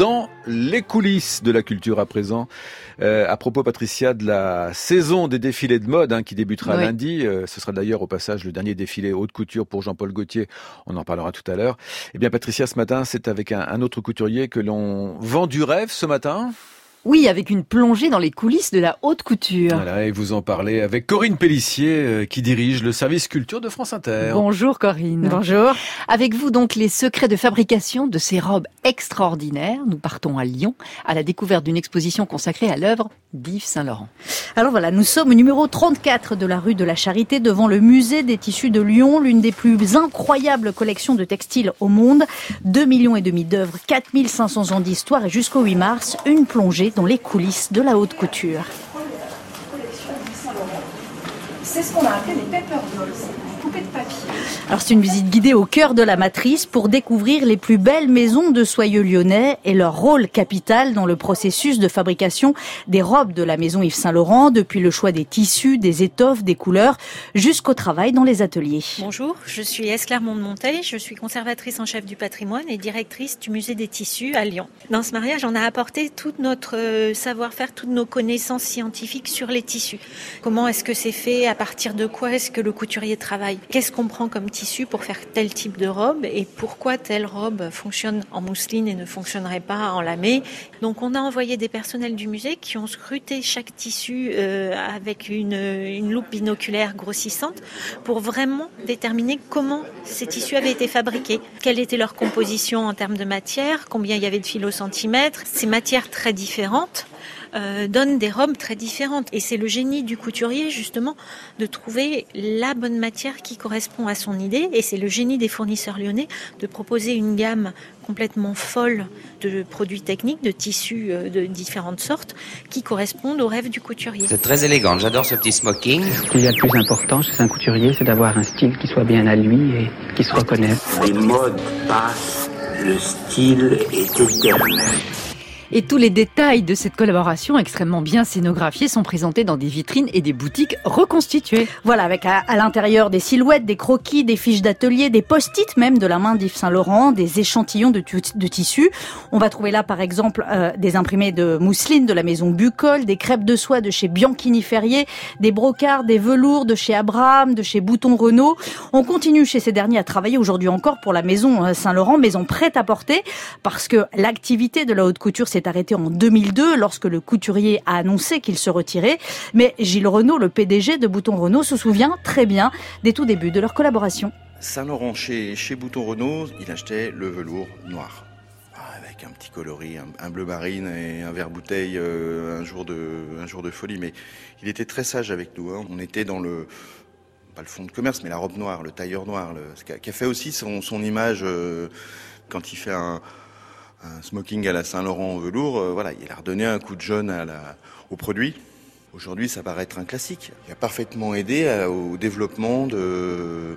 dans les coulisses de la culture à présent. À propos, Patricia, de la saison des défilés de mode qui débutera lundi. Ce sera d'ailleurs au passage le dernier défilé haute couture pour Jean-Paul Gaultier. On en parlera tout à l'heure. Eh bien, Patricia, ce matin, c'est avec un autre couturier que l'on vend du rêve ce matin. Oui, avec une plongée dans les coulisses de la haute couture. Voilà, et vous en parlez avec Corinne Pellissier, qui dirige le service culture de France Inter. Bonjour Corinne. Bonjour. Avec vous donc les secrets de fabrication de ces robes extraordinaires. Nous partons à Lyon, à la découverte d'une exposition consacrée à l'œuvre d'Yves Saint-Laurent. Alors voilà, nous sommes au numéro 34 de la rue de la Charité, devant le musée des tissus de Lyon, l'une des plus incroyables collections de textiles au monde. 2,5 millions d'œuvres, 4500 ans d'histoire et jusqu'au 8 mars, une plongée dans les coulisses de la haute couture. C'est ce qu'on a appelé les paper dolls, des poupées de papier. Alors c'est une visite guidée au cœur de la matrice pour découvrir les plus belles maisons de soyeux lyonnais et leur rôle capital dans le processus de fabrication des robes de la maison Yves Saint-Laurent, depuis le choix des tissus, des étoffes, des couleurs, jusqu'au travail dans les ateliers. Bonjour, je suis Esclarmonde Monteil, je suis conservatrice en chef du patrimoine et directrice du musée des tissus à Lyon. Dans ce mariage, on a apporté tout notre savoir-faire, toutes nos connaissances scientifiques sur les tissus. Comment est-ce que c'est fait, à partir de quoi est-ce que le couturier travaille, qu'est-ce qu'on prend comme tissu pour faire tel type de robe et pourquoi telle robe fonctionne en mousseline et ne fonctionnerait pas en lamé. Donc on a envoyé des personnels du musée qui ont scruté chaque tissu avec une loupe binoculaire grossissante pour vraiment déterminer comment ces tissus avaient été fabriqués, quelle était leur composition en termes de matière, combien il y avait de fil au centimètre. Ces matières très différentes donnent des robes très différentes. Et c'est le génie du couturier, justement, de trouver la bonne matière qui correspond à son idée. Et c'est le génie des fournisseurs lyonnais de proposer une gamme complètement folle de produits techniques, de tissus de différentes sortes, qui correspondent aux rêves du couturier. C'est très élégant, j'adore ce petit smoking. Ce qu'il y a de plus important chez un couturier, c'est d'avoir un style qui soit bien à lui et qui se reconnaisse. Les modes passent, le style est éternel. Et tous les détails de cette collaboration extrêmement bien scénographiée sont présentés dans des vitrines et des boutiques reconstituées. Voilà, avec à l'intérieur des silhouettes, des croquis, des fiches d'atelier, des post-it même de la main d'Yves Saint-Laurent, des échantillons de tissus. On va trouver là par exemple des imprimés de mousseline de la maison Bucol, des crêpes de soie de chez Bianchini-Ferrier, des brocarts, des velours de chez Abraham, de chez Bouton Renault. On continue chez ces derniers à travailler aujourd'hui encore pour la maison Saint-Laurent, maison prête à porter, parce que l'activité de la haute couture s'est arrêté en 2002 lorsque le couturier a annoncé qu'il se retirait. Mais Gilles Renaud, le PDG de Bouton Renaud, se souvient très bien des tout débuts de leur collaboration. Saint-Laurent, chez Bouton Renaud, il achetait le velours noir. Avec un petit coloris, un bleu marine et un vert bouteille un jour de folie. Mais il était très sage avec nous. On était dans pas le fonds de commerce, mais la robe noire, le tailleur noir, qui a fait aussi son image quand il fait un smoking à la Saint-Laurent en velours, il a redonné un coup de jaune au produit. Aujourd'hui, ça paraît être un classique. Il a parfaitement aidé au développement de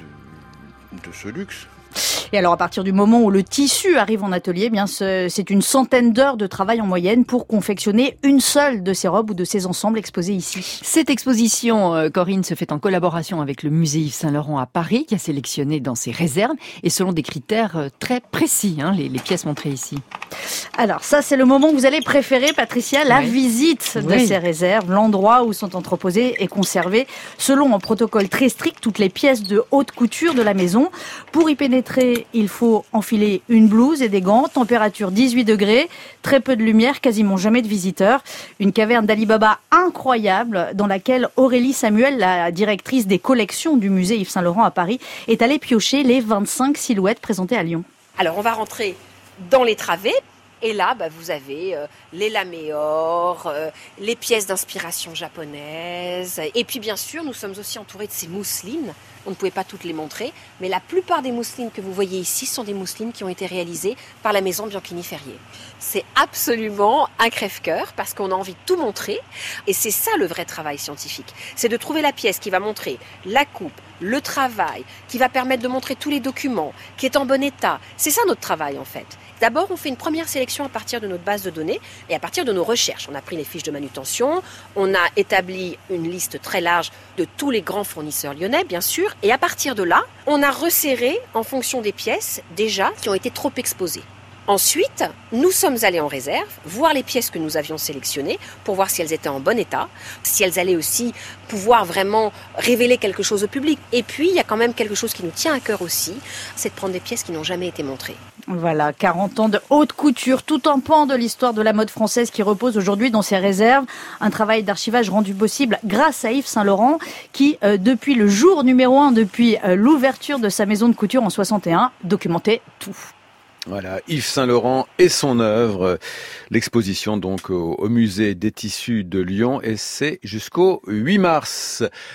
ce luxe. Et alors à partir du moment où le tissu arrive en atelier, c'est une centaine d'heures de travail en moyenne pour confectionner une seule de ces robes ou de ces ensembles exposés ici. Cette exposition, Corinne, se fait en collaboration avec le musée Yves Saint-Laurent à Paris, qui a sélectionné dans ses réserves et selon des critères très précis, les pièces montrées ici. Alors ça, c'est le moment que vous allez préférer, Patricia, la visite de ces réserves, l'endroit où sont entreposées et conservées, selon un protocole très strict, toutes les pièces de haute couture de la maison. Pour y pénétrer, il faut enfiler une blouse et des gants, température 18 degrés, très peu de lumière, quasiment jamais de visiteurs. Une caverne d'Ali Baba incroyable dans laquelle Aurélie Samuel, la directrice des collections du musée Yves Saint-Laurent à Paris, est allée piocher les 25 silhouettes présentées à Lyon. Alors on va rentrer dans les travées. Et là, vous avez les laméors, les pièces d'inspiration japonaise. Et puis bien sûr, nous sommes aussi entourés de ces mousselines. On ne pouvait pas toutes les montrer, mais la plupart des mousselines que vous voyez ici sont des mousselines qui ont été réalisées par la maison Bianchini-Ferrier. C'est absolument un crève-cœur parce qu'on a envie de tout montrer. Et c'est ça le vrai travail scientifique. C'est de trouver la pièce qui va montrer la coupe, le travail, qui va permettre de montrer tous les documents, qui est en bon état. C'est ça notre travail en fait. D'abord, on fait une première sélection à partir de notre base de données et à partir de nos recherches. On a pris les fiches de manutention, on a établi une liste très large de tous les grands fournisseurs lyonnais, bien sûr. Et à partir de là, on a resserré en fonction des pièces déjà qui ont été trop exposées. Ensuite, nous sommes allés en réserve, voir les pièces que nous avions sélectionnées pour voir si elles étaient en bon état, si elles allaient aussi pouvoir vraiment révéler quelque chose au public. Et puis, il y a quand même quelque chose qui nous tient à cœur aussi, c'est de prendre des pièces qui n'ont jamais été montrées. Voilà, 40 ans de haute couture, tout un pan de l'histoire de la mode française qui repose aujourd'hui dans ses réserves. Un travail d'archivage rendu possible grâce à Yves Saint Laurent qui, depuis le jour numéro 1, depuis l'ouverture de sa maison de couture en 61, documentait tout. Voilà, Yves Saint Laurent et son œuvre. L'exposition donc au musée des tissus de Lyon et c'est jusqu'au 8 mars.